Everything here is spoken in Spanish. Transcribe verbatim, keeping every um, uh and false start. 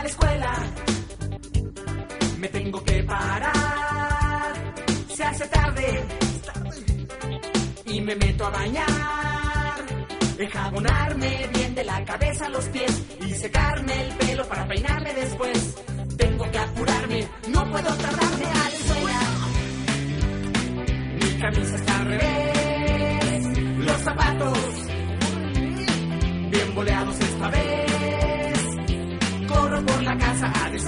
la escuela. Me tengo que parar, se hace tarde y me meto a bañar, enjabonarme bien de la cabeza a los pies y secarme el pelo para peinarme después. Tengo que apurarme, no puedo tardarme a la escuela. Mi camisa está al revés, los zapatos bien boleados esta vez. Corro por la casa a des